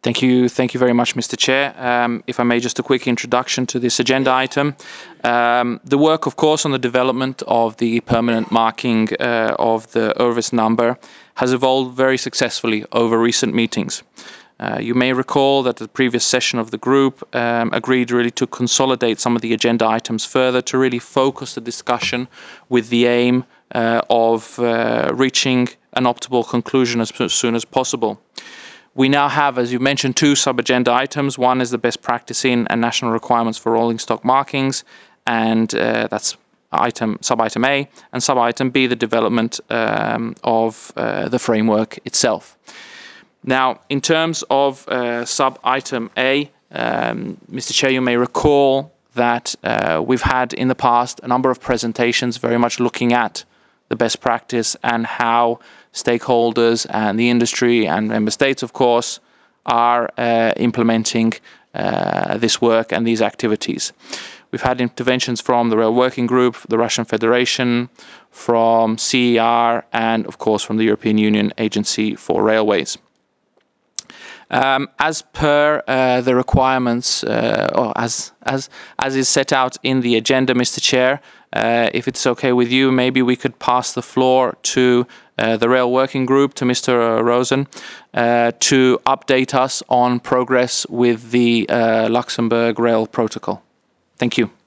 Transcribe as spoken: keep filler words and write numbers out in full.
Thank you. Thank you very much, Mister Chair. Um, if I may, just a quick introduction to this agenda item. Um, the work, of course, on the development of the permanent marking uh, of the O R V I S number has evolved very successfully over recent meetings. Uh, you may recall that the previous session of the group um, agreed really to consolidate some of the agenda items further to really focus the discussion with the aim uh, of uh, reaching an optimal conclusion as soon as possible. We now have, as you mentioned, two sub-agenda items. One is the best practice in and national requirements for rolling stock markings, and uh, that's item sub-item A, and sub-item B, the development um, of uh, the framework itself. Now, in terms of uh, sub-item A, um, Mister Chair, you may recall that uh, we've had in the past a number of presentations very much looking at the best practice and how stakeholders and the industry and member states, of course, are uh, implementing uh, this work and these activities. We've had interventions from the Rail Working Group, the Russian Federation, from C E R, and of course from the European Union Agency for Railways. Um, as per uh, the requirements, uh, or as, as, as is set out in the agenda, Mister Chair, uh, if it's okay with you, maybe we could pass the floor to uh, the Rail Working Group, to Mister Rosen, uh, to update us on progress with the uh, Luxembourg Rail Protocol. Thank you.